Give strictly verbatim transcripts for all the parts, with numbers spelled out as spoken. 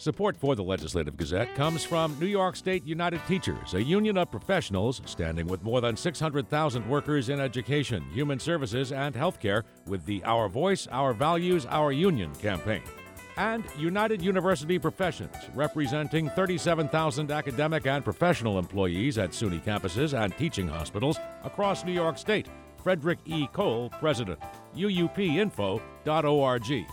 Support for the Legislative Gazette comes from New York State United Teachers, a union of professionals standing with more than six hundred thousand workers in education, human services, and healthcare with the Our Voice, Our Values, Our Union campaign. And United University Professions, representing thirty-seven thousand academic and professional employees at SUNY campuses and teaching hospitals across New York State. Frederick E. Cole, President. U U P info dot org.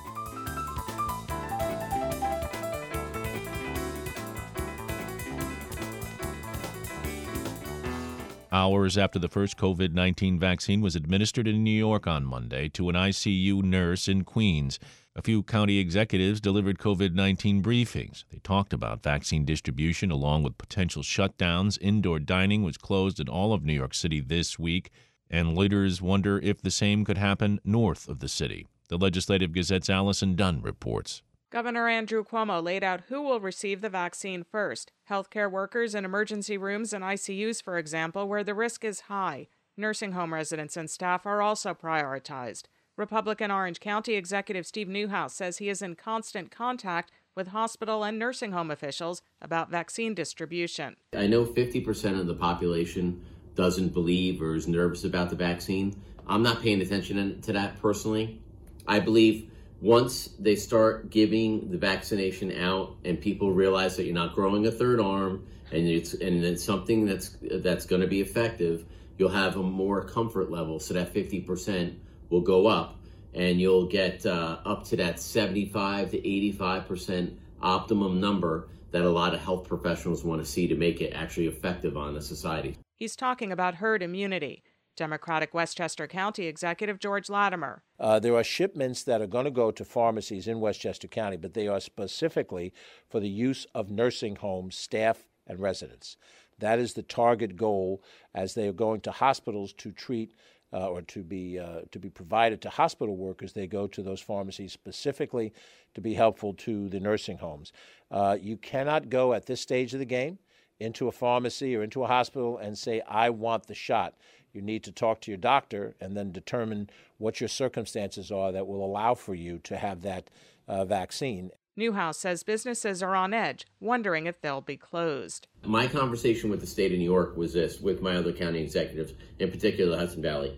Hours after the first COVID nineteen vaccine was administered in New York on Monday to an I C U nurse in Queens, a few county executives delivered COVID nineteen briefings. They talked about vaccine distribution along with potential shutdowns. Indoor dining was closed in all of New York City this week, and leaders wonder if the same could happen north of the city. The Legislative Gazette's Allison Dunn reports. Governor Andrew Cuomo laid out who will receive the vaccine first. Healthcare workers in emergency rooms and I C Us, for example, where the risk is high. Nursing home residents and staff are also prioritized. Republican Orange County Executive Steve Neuhaus says he is in constant contact with hospital and nursing home officials about vaccine distribution. I know fifty percent of the population doesn't believe or is nervous about the vaccine. I'm not paying attention to that personally. I believe once they start giving the vaccination out and people realize that you're not growing a third arm and it's and it's something that's that's going to be effective, you'll have a more comfort level, so that fifty percent will go up and you'll get uh, up to that seventy-five to eighty-five percent optimum number that a lot of health professionals want to see to make it actually effective on the society. He's talking about herd immunity. Democratic Westchester County Executive George Latimer. Uh, there are shipments that are going to go to pharmacies in Westchester County, but they are specifically for the use of nursing homes, staff, and residents. That is the target goal as they are going to hospitals to treat uh, or to be uh, to be provided to hospital workers. They go to those pharmacies specifically to be helpful to the nursing homes. Uh, you cannot go at this stage of the game into a pharmacy or into a hospital and say, I want the shot. You need to talk to your doctor and then determine what your circumstances are that will allow for you to have that uh, vaccine. Neuhaus says businesses are on edge, wondering if they'll be closed. My conversation with the state of New York was this, with my other county executives, in particular the Hudson Valley.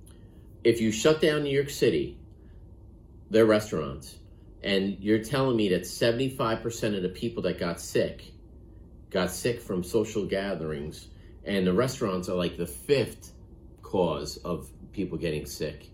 If you shut down New York City, their restaurants, and you're telling me that seventy-five percent of the people that got sick got sick from social gatherings, and the restaurants are like the fifth cause of people getting sick,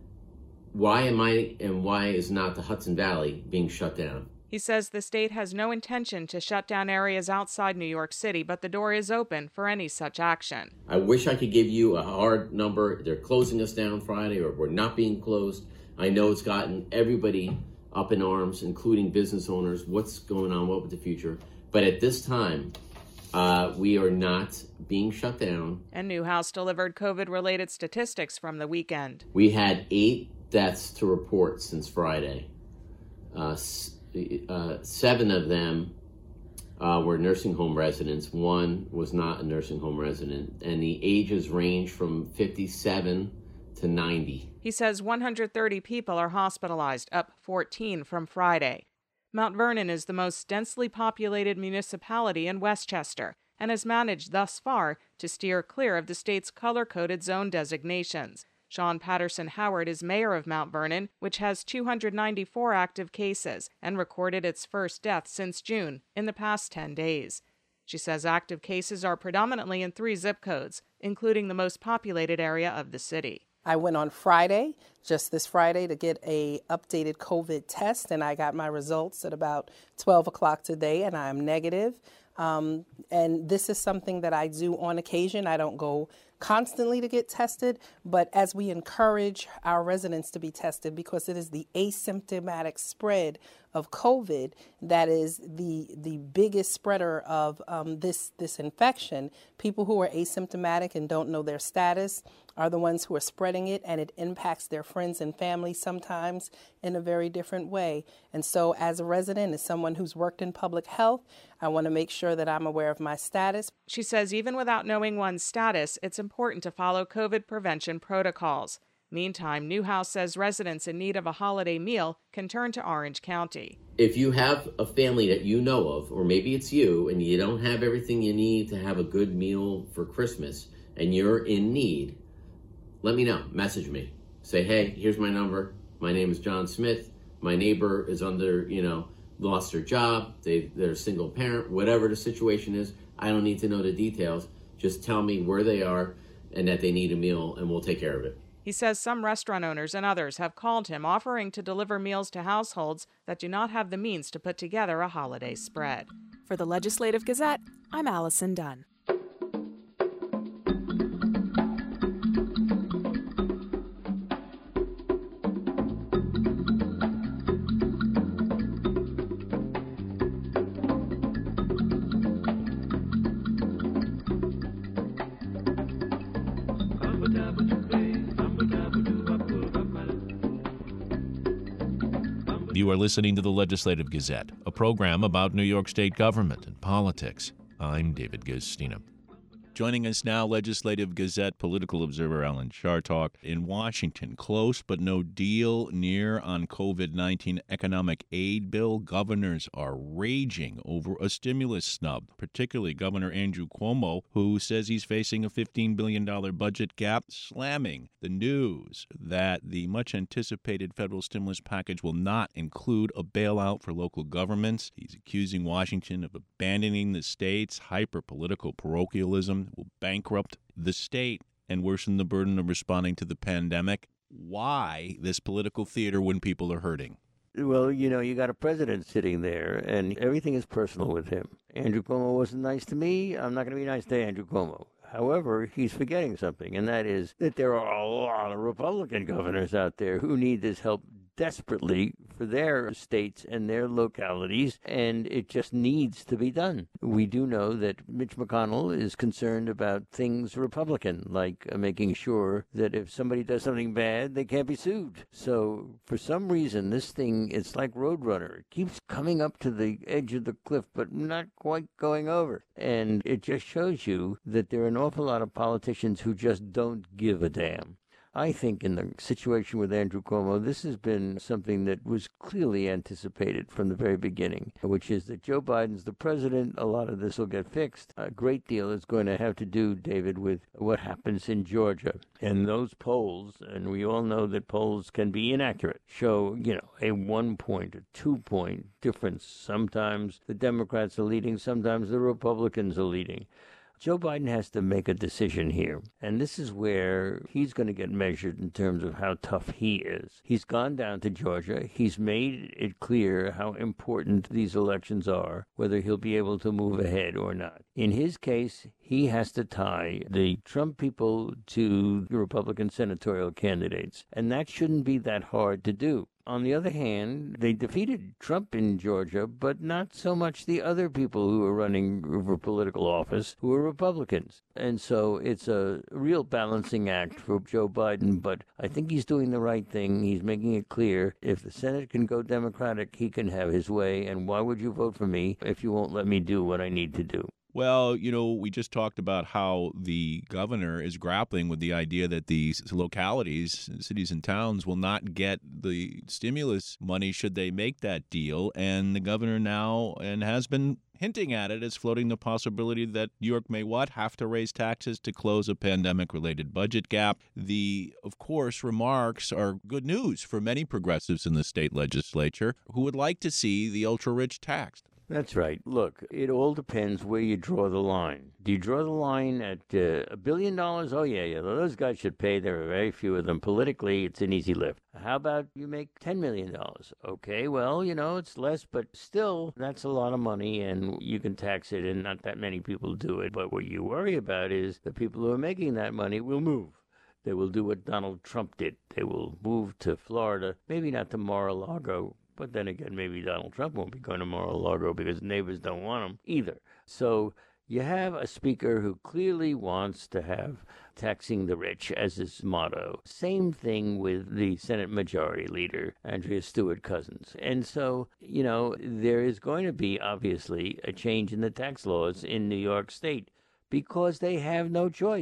why am I and why is not the Hudson Valley being shut down? He says the state has no intention to shut down areas outside New York City, but the door is open for any such action. I wish I could give you a hard number. They're closing us down Friday, or we're not being closed. I know it's gotten everybody up in arms, including business owners. What's going on? What with the future? But at this time, Uh, we are not being shut down. And Neuhaus delivered COVID-related statistics from the weekend. We had eight deaths to report since Friday. Uh, uh, seven of them uh, were nursing home residents. One was not a nursing home resident. And the ages range from fifty-seven to ninety. He says one hundred thirty people are hospitalized, up fourteen from Friday. Mount Vernon is the most densely populated municipality in Westchester and has managed thus far to steer clear of the state's color-coded zone designations. Sean Patterson Howard is mayor of Mount Vernon, which has two hundred ninety-four active cases and recorded its first death since June in the past ten days. She says active cases are predominantly in three zip codes, including the most populated area of the city. I went on Friday, just this Friday, to get a updated COVID test, and I got my results at about twelve o'clock today, and I'm negative. Um, and this is something that I do on occasion. I don't go constantly to get tested, but as we encourage our residents to be tested, because it is the asymptomatic spread of COVID that is the the biggest spreader of um, this this infection. People who are asymptomatic and don't know their status are the ones who are spreading it, and it impacts their friends and family sometimes in a very different way. And so as a resident, as someone who's worked in public health, I want to make sure that I'm aware of my status. She says even without knowing one's status, it's important to follow COVID prevention protocols. Meantime, Newhouse says residents in need of a holiday meal can turn to Orange County. If you have a family that you know of, or maybe it's you, and you don't have everything you need to have a good meal for Christmas, and you're in need, let me know. Message me. Say, hey, here's my number. My name is John Smith. My neighbor is under, you know, lost their job. They, they're a single parent. Whatever the situation is, I don't need to know the details. Just tell me where they are and that they need a meal, and we'll take care of it. He says some restaurant owners and others have called him offering to deliver meals to households that do not have the means to put together a holiday spread. For the Legislative Gazette, I'm Allison Dunn. You are listening to the Legislative Gazette, a program about New York State government and politics. I'm David Guistina. Joining us now, Legislative Gazette political observer Alan Chartock. In Washington, close but no deal near on COVID nineteen economic aid bill. Governors are raging over a stimulus snub, particularly Governor Andrew Cuomo, who says he's facing a fifteen billion dollars budget gap, slamming the news that the much-anticipated federal stimulus package will not include a bailout for local governments. He's accusing Washington of abandoning the state's hyper-political parochialism will bankrupt the state and worsen the burden of responding to the pandemic. Why this political theater when people are hurting? Well, you know, you got a president sitting there, and everything is personal with him. Andrew Cuomo wasn't nice to me. I'm not going to be nice to Andrew Cuomo. However, he's forgetting something, and that is that there are a lot of Republican governors out there who need this help desperately for their states and their localities, and it just needs to be done. We do know that Mitch McConnell is concerned about things Republican, like uh, making sure that if somebody does something bad, they can't be sued. So for some reason, this thing, it's like Roadrunner. It keeps coming up to the edge of the cliff, but not quite going over. And it just shows you that there are an awful lot of politicians who just don't give a damn. I think in the situation with Andrew Cuomo, this has been something that was clearly anticipated from the very beginning, which is that Joe Biden's the president. A lot of this will get fixed. A great deal is going to have to do, David, with what happens in Georgia. And those polls, and we all know that polls can be inaccurate, show, you know, a one-point or two-point difference. Sometimes the Democrats are leading, sometimes the Republicans are leading. Joe Biden has to make a decision here, and this is where he's going to get measured in terms of how tough he is. He's gone down to Georgia. He's made it clear how important these elections are, whether he'll be able to move ahead or not. In his case, he has to tie the Trump people to the Republican senatorial candidates, and that shouldn't be that hard to do. On the other hand, they defeated Trump in Georgia, but not so much the other people who are running for political office who are Republicans. And so it's a real balancing act for Joe Biden, but I think he's doing the right thing. He's making it clear if the Senate can go Democratic, he can have his way. And why would you vote for me if you won't let me do what I need to do? Well, you know, we just talked about how the governor is grappling with the idea that these localities, cities and towns, will not get the stimulus money should they make that deal. And the governor now, and has been hinting at it, is floating the possibility that New York may what? Have to raise taxes to close a pandemic-related budget gap. The, of course, remarks are good news for many progressives in the state legislature who would like to see the ultra-rich taxed. That's right. Look, it all depends where you draw the line. Do you draw the line at uh, a billion dollars? Oh, yeah, yeah, those guys should pay. There are very few of them. Politically, it's an easy lift. How about you make ten million dollars? Okay, well, you know, it's less, but still, that's a lot of money, and you can tax it, and not that many people do it. But what you worry about is the people who are making that money will move. They will do what Donald Trump did. They will move to Florida, maybe not to Mar-a-Lago. But then again, maybe Donald Trump won't be going to Mar-a-Lago because neighbors don't want him either. So you have a speaker who clearly wants to have taxing the rich as his motto. Same thing with the Senate Majority Leader, Andrea Stewart Cousins. And so, you know, there is going to be, obviously, a change in the tax laws in New York State because they have no choice.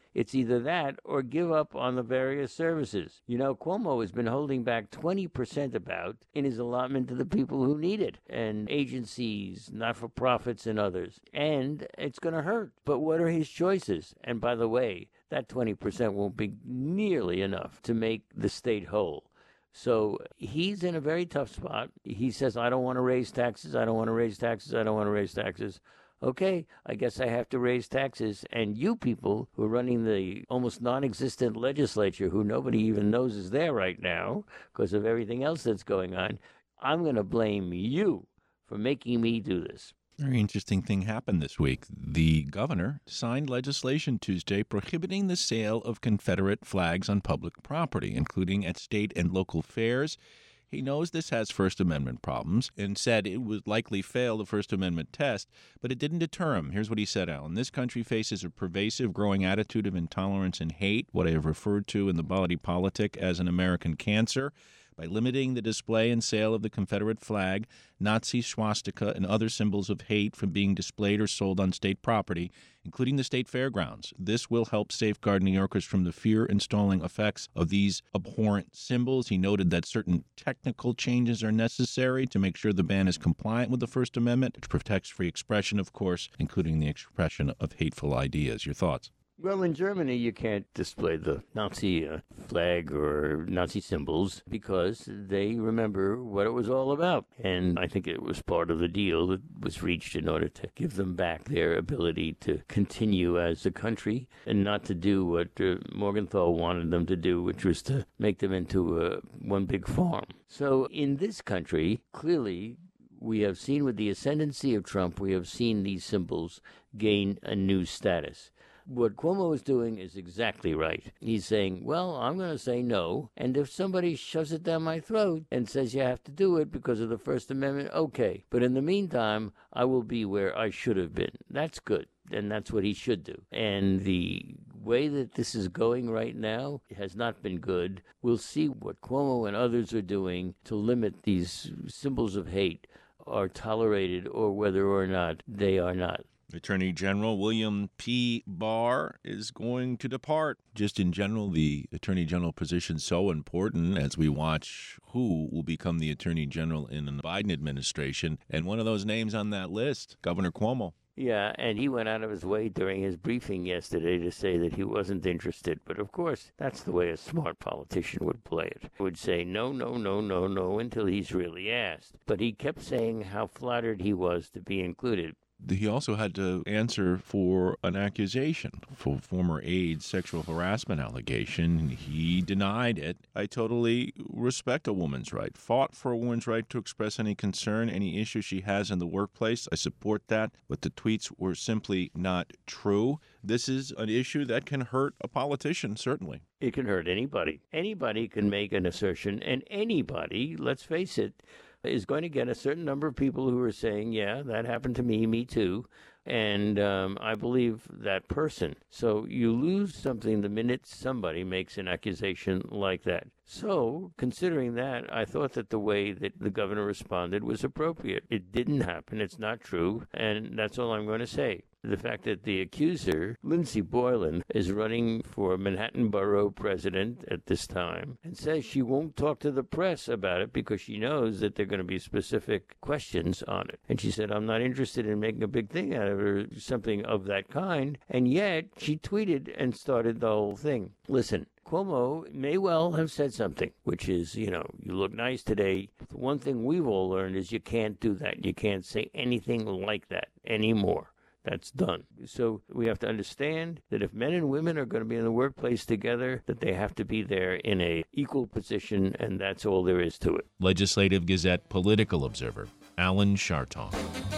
It's either that or give up on the various services. You know, Cuomo has been holding back twenty percent about in his allotment to the people who need it, and agencies, not-for-profits, and others. And it's going to hurt. But what are his choices? And by the way, that twenty percent won't be nearly enough to make the state whole. So he's in a very tough spot. He says, I don't want to raise taxes, I don't want to raise taxes, I don't want to raise taxes. Okay, I guess I have to raise taxes. And you people who are running the almost non-existent legislature, who nobody even knows is there right now because of everything else that's going on, I'm going to blame you for making me do this. Very interesting thing happened this week. The governor signed legislation Tuesday prohibiting the sale of Confederate flags on public property, including at state and local fairs. He knows this has First Amendment problems and said it would likely fail the First Amendment test, but it didn't deter him. Here's what he said, Alan. This country faces a pervasive growing attitude of intolerance and hate, what I have referred to in the body politic as an American cancer. By limiting the display and sale of the Confederate flag, Nazi swastika, and other symbols of hate from being displayed or sold on state property, including the state fairgrounds. This will help safeguard New Yorkers from the fear-installing effects of these abhorrent symbols. He noted that certain technical changes are necessary to make sure the ban is compliant with the First Amendment, which protects free expression, of course, including the expression of hateful ideas. Your thoughts? Well, in Germany, you can't display the Nazi uh, flag or Nazi symbols because they remember what it was all about. And I think it was part of the deal that was reached in order to give them back their ability to continue as a country and not to do what uh, Morgenthau wanted them to do, which was to make them into uh, one big farm. So in this country, clearly, we have seen with the ascendancy of Trump, we have seen these symbols gain a new status. What Cuomo is doing is exactly right. He's saying, well, I'm going to say no, and if somebody shoves it down my throat and says you have to do it because of the First Amendment, okay. But in the meantime, I will be where I should have been. That's good, and that's what he should do. And the way that this is going right now has not been good. We'll see what Cuomo and others are doing to limit these symbols of hate are tolerated or whether or not they are not. Attorney General William P. Barr is going to depart. Just in general, the Attorney General position is so important as we watch who will become the Attorney General in the Biden administration. And one of those names on that list, Governor Cuomo. Yeah, and he went out of his way during his briefing yesterday to say that he wasn't interested. But of course, that's the way a smart politician would play it. He would say no, no, no, no, no until he's really asked. But he kept saying how flattered he was to be included. He also had to answer for an accusation, for former aide's sexual harassment allegation. He denied it. I totally respect a woman's right, fought for a woman's right to express any concern, any issue she has in the workplace. I support that, but the tweets were simply not true. This is an issue that can hurt a politician, certainly. It can hurt anybody. Anybody can make an assertion, and anybody, let's face it, is going to get a certain number of people who are saying, yeah, that happened to me, me too, and um, I believe that person. So you lose something the minute somebody makes an accusation like that. So, considering that, I thought that the way that the governor responded was appropriate. It didn't happen, it's not true, and that's all I'm going to say. The fact that the accuser, Lindsey Boylan, is running for Manhattan Borough president at this time and says she won't talk to the press about it because she knows that there are going to be specific questions on it. And she said, I'm not interested in making a big thing out of it or something of that kind. And yet she tweeted and started the whole thing. Listen, Cuomo may well have said something, which is, you know, you look nice today. The one thing we've all learned is you can't do that. You can't say anything like that anymore. That's done. So we have to understand that if men and women are going to be in the workplace together, that they have to be there in a equal position, and that's all there is to it. Legislative Gazette political observer Alan Charton.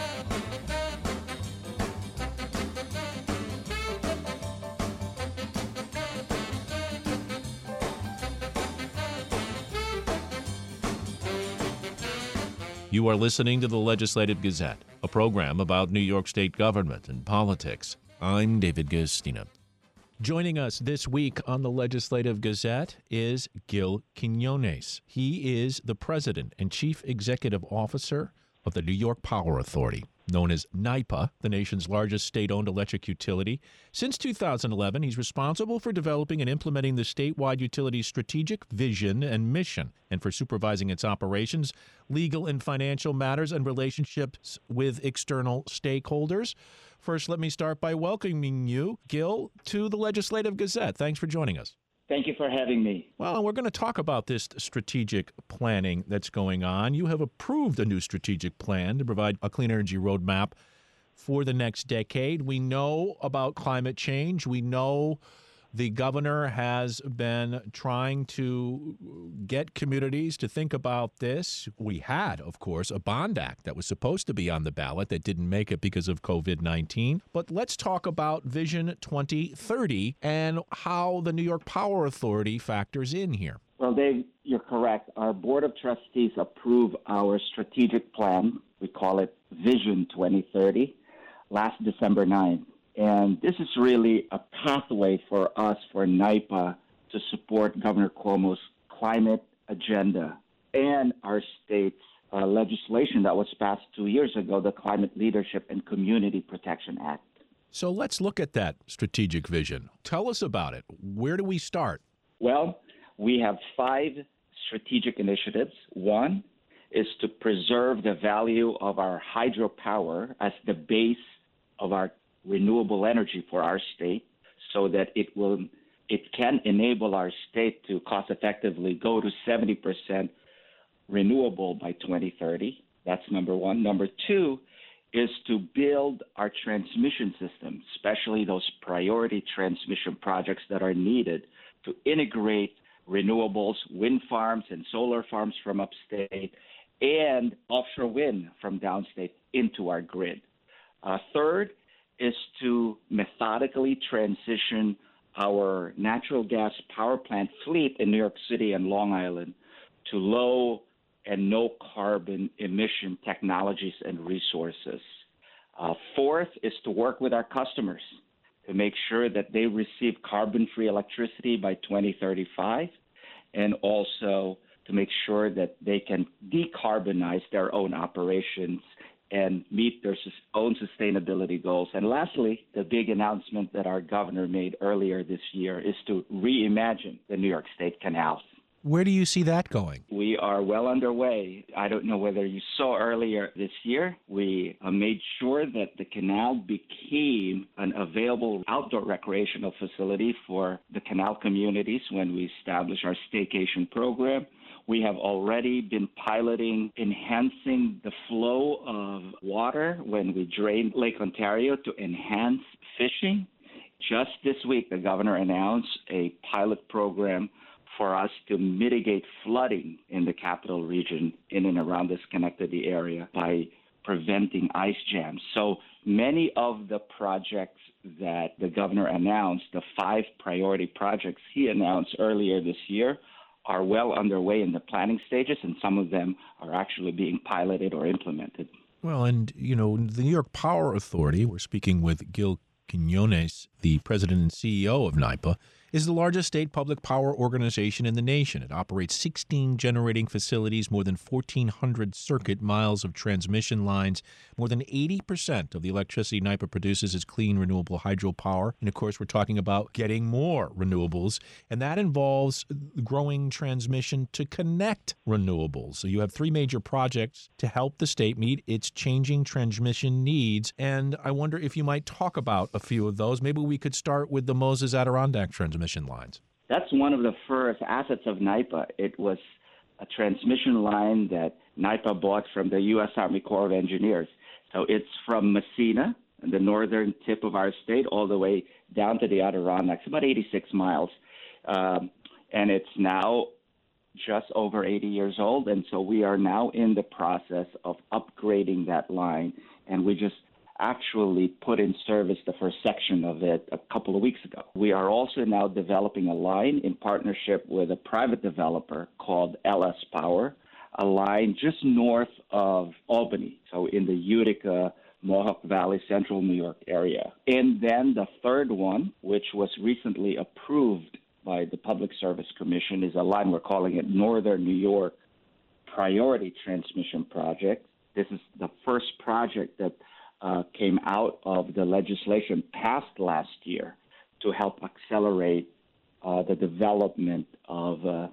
You are listening to the Legislative Gazette, a program about New York State government and politics. I'm David Guistina. Joining us this week on the Legislative Gazette is Gil Quinones. He is the president and chief executive officer of the New York Power Authority. known as NYPA, the nation's largest state-owned electric utility. Since two thousand eleven, he's responsible for developing and implementing the statewide utility's strategic vision and mission, and for supervising its operations, legal and financial matters, and relationships with external stakeholders. First, let me start by welcoming you, Gil, to the Legislative Gazette. Thanks for joining us. Thank you for having me. Well, we're going to talk about this strategic planning that's going on. You have approved a new strategic plan to provide a clean energy roadmap for the next decade. We know about climate change. We know the governor has been trying to get communities to think about this. We had, of course, a bond act that was supposed to be on the ballot that didn't make it because of covid nineteen. But let's talk about Vision twenty thirty and how the New York Power Authority factors in here. Well, Dave, you're correct. Our Board of Trustees approved our strategic plan. We call it Vision twenty thirty, last December ninth. And this is really a pathway for us, for NYPA, to support Governor Cuomo's climate agenda and our state's uh, legislation that was passed two years ago, the Climate Leadership and Community Protection Act. So let's look at that strategic vision. Tell us about it. Where do we start? Well, we have five strategic initiatives. One is to preserve the value of our hydropower as the base of our renewable energy for our state, so that it will it can enable our state to cost effectively go to seventy percent renewable by twenty thirty. That's number one. Number two is to build our transmission system, especially those priority transmission projects that are needed to integrate renewables, wind farms and solar farms from upstate, and offshore wind from downstate into our grid. Uh, third is to methodically transition our natural gas power plant fleet in New York City and Long Island to low and no carbon emission technologies and resources. Uh, fourth is to work with our customers to make sure that they receive carbon-free electricity by twenty thirty-five, and also to make sure that they can decarbonize their own operations and meet their own sustainability goals. And lastly, the big announcement that our governor made earlier this year is to reimagine the New York State canals. Where do you see that going? We are well underway. I don't know whether you saw earlier this year, we uh, made sure that the canal became an available outdoor recreational facility for the canal communities when we established our staycation program. We have already been piloting enhancing the flow of water when we drain Lake Ontario to enhance fishing. Just this week, the governor announced a pilot program for us to mitigate flooding in the capital region in and around the Schenectady area by preventing ice jams. So many of the projects that the governor announced, the five priority projects he announced earlier this year, are well underway in the planning stages, and some of them are actually being piloted or implemented. Well, and, you know, the New York Power Authority, we're speaking with Gil Quinones, the president and C E O of NYPA, is the largest state public power organization in the nation. It operates sixteen generating facilities, more than fourteen hundred circuit miles of transmission lines. More than eighty percent of the electricity NYPA produces is clean, renewable hydropower. And, of course, we're talking about getting more renewables, and that involves growing transmission to connect renewables. So you have three major projects to help the state meet its changing transmission needs, and I wonder if you might talk about a few of those. Maybe we could start with the Moses Adirondack transmission lines. That's one of the first assets of NYPA. It was a transmission line that NYPA bought from the U S Army Corps of Engineers. So it's from Messina, the northern tip of our state, all the way down to the Adirondacks, about eighty-six miles. Um, and it's now just over eighty years old. And so we are now in the process of upgrading that line. And we just actually put in service the first section of it a couple of weeks ago. We are also now developing a line in partnership with a private developer called L S Power, a line just north of Albany, so in the Utica, Mohawk Valley, central New York area. And then the third one, which was recently approved by the Public Service Commission, is a line we're calling it Northern New York Priority Transmission Project. This is the first project that uh, came out of the legislation passed last year to help accelerate uh, the development of uh,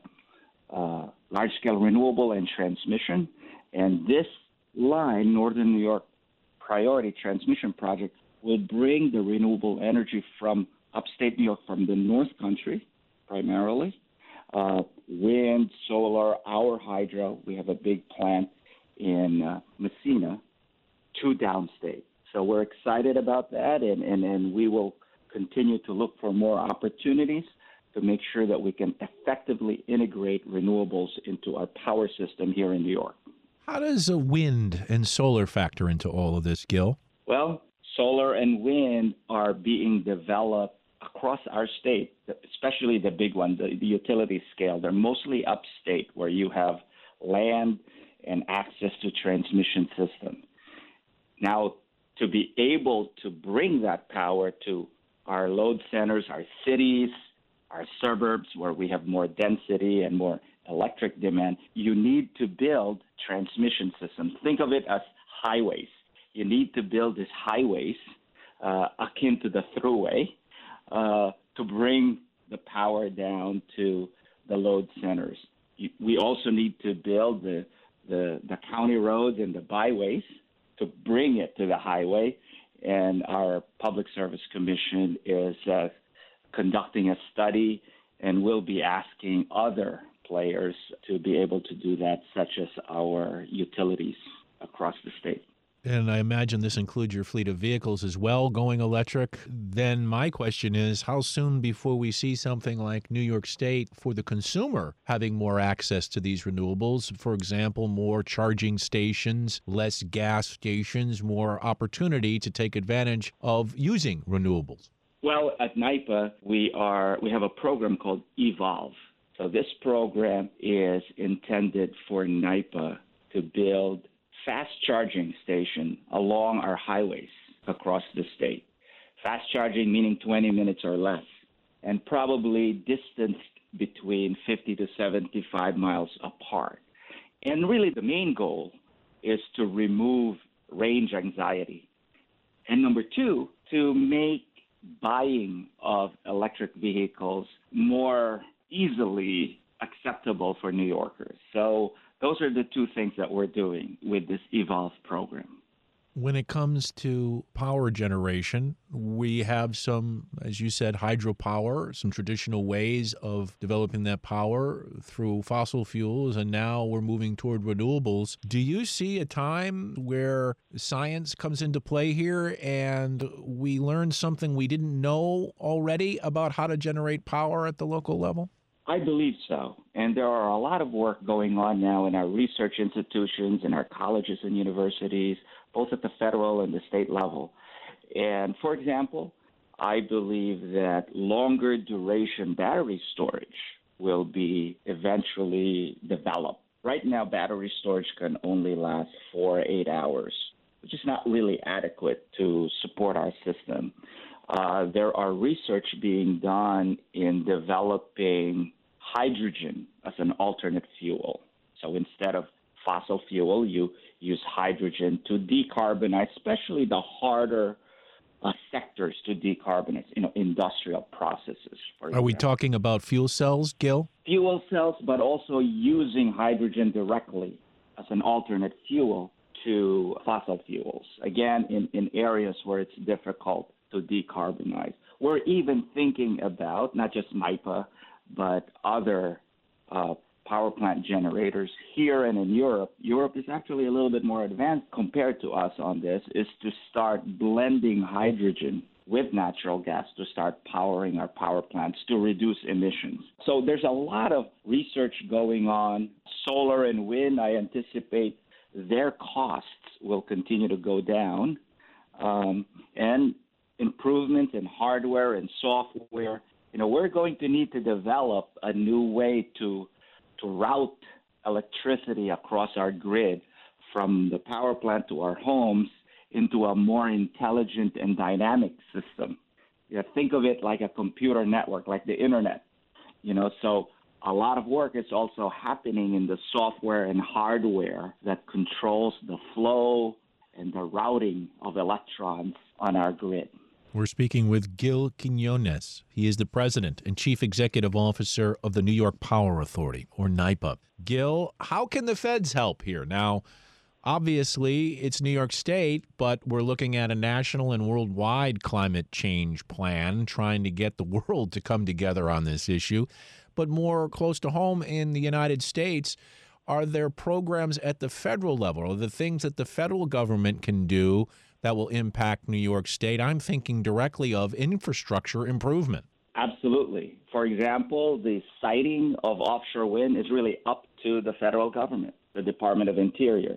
uh, large-scale renewable and transmission. And this line, Northern New York Priority Transmission Project, will bring the renewable energy from upstate New York, from the North Country primarily, uh, wind, solar, our hydro. We have a big plant in uh, Messina, to downstate. So we're excited about that, and, and, and we will continue to look for more opportunities to make sure that we can effectively integrate renewables into our power system here in New York. How does a wind and solar factor into all of this, Gil? Well, solar and wind are being developed across our state, especially the big ones, the, the utility scale. They're mostly upstate, where you have land and access to transmission system. Now, to be able to bring that power to our load centers, our cities, our suburbs, where we have more density and more electric demand, you need to build transmission systems. Think of it as highways. You need to build these highways uh, akin to the thruway uh, to bring the power down to the load centers. You, we also need to build the, the, the county roads and the byways to bring it to the highway. And our Public Service Commission is uh, conducting a study and will be asking other players to be able to do that, such as our utilities across the state. And I imagine this includes your fleet of vehicles as well going electric. Then my question is, how soon before we see something like New York State for the consumer having more access to these renewables? For example, more charging stations, less gas stations, more opportunity to take advantage of using renewables. Well, at NYPA, we are we have a program called Evolve. So this program is intended for NYPA to build fast charging station along our highways across the state. Fast charging meaning twenty minutes or less, and probably distanced between fifty to seventy-five miles apart. And really the main goal is to remove range anxiety. And number two, to make buying of electric vehicles more easily acceptable for New Yorkers. So those are the two things that we're doing with this Evolve program. When it comes to power generation, we have some, as you said, hydropower, some traditional ways of developing that power through fossil fuels, and now we're moving toward renewables. Do you see a time where science comes into play here and we learn something we didn't know already about how to generate power at the local level? I believe so. And there are a lot of work going on now in our research institutions, in our colleges and universities, both at the federal and the state level. And for example, I believe that longer duration battery storage will be eventually developed. Right now, battery storage can only last four or eight hours, which is not really adequate to support our system. Uh, there are research being done in developing hydrogen as an alternate fuel. So instead of fossil fuel, you use hydrogen to decarbonize, especially the harder uh, sectors to decarbonize, you know, industrial processes. For Are we talking about fuel cells, Gil? Fuel cells, but also using hydrogen directly as an alternate fuel to fossil fuels, again, in, in areas where it's difficult to decarbonize. We're even thinking about, not just NYPA, but other uh, power plant generators here and in Europe. Europe is actually a little bit more advanced compared to us on this, is to start blending hydrogen with natural gas to start powering our power plants to reduce emissions. So there's a lot of research going on. Solar and wind, I anticipate their costs will continue to go down. Um, and improvements in hardware and software. You know, we're going to need to develop a new way to to route electricity across our grid from the power plant to our homes into a more intelligent and dynamic system. You know, think of it like a computer network, like the internet. You know, so a lot of work is also happening in the software and hardware that controls the flow and the routing of electrons on our grid. We're speaking with Gil Quinones. He is the president and chief executive officer of the New York Power Authority, or NYPA. Gil, how can the feds help here? Now, obviously, it's New York State, but we're looking at a national and worldwide climate change plan, trying to get the world to come together on this issue. But more close to home in the United States, are there programs at the federal level? Are there things that the federal government can do that will impact New York State? I'm thinking directly of infrastructure improvement. Absolutely. For example, the siting of offshore wind is really up to the federal government, the Department of Interior.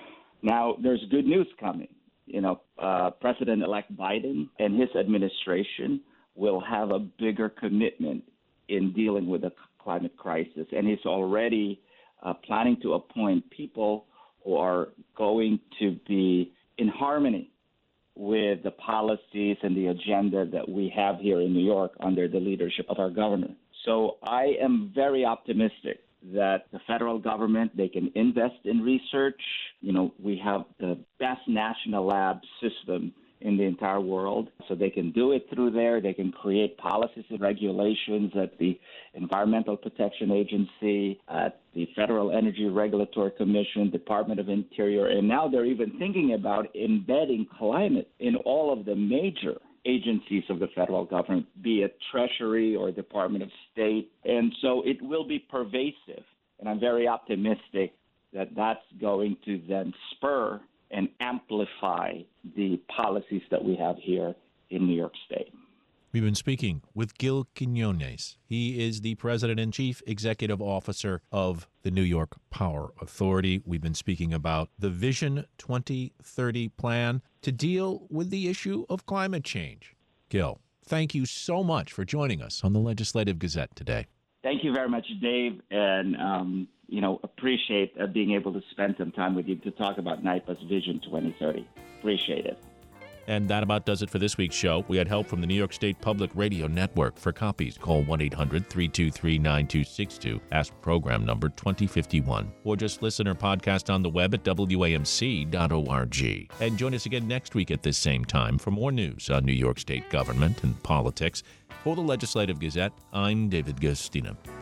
Now, there's good news coming. You know, uh, President-elect Biden and his administration will have a bigger commitment in dealing with the climate crisis, and he's already uh, planning to appoint people who are going to be in harmony with the policies and the agenda that we have here in New York under the leadership of our governor. So I am very optimistic that the federal government, they can invest in research. You know, we have the best national lab system in the entire world, so they can do it through there. They can create policies and regulations at the Environmental Protection Agency, at the Federal Energy Regulatory Commission, Department of Interior, and now they're even thinking about embedding climate in all of the major agencies of the federal government, be it Treasury or Department of State. And so it will be pervasive, and I'm very optimistic that that's going to then spur and amplify the policies that we have here in New York State. We've been speaking with Gil Quinones. He is the president and chief executive officer of the New York Power Authority. We've been speaking about the Vision twenty thirty plan to deal with the issue of climate change. Gil, thank you so much for joining us on the Legislative Gazette today. Thank you very much, Dave, and um, you know, appreciate uh, being able to spend some time with you to talk about NYPA's Vision twenty thirty. Appreciate it. And that about does it for this week's show. We had help from the New York State Public Radio Network. For copies, call one eight hundred three two three nine two six two, ask program number twenty fifty-one, or just listen or podcast on the web at W A M C dot org. And join us again next week at this same time for more news on New York State government and politics. For the Legislative Gazette, I'm David Gustina.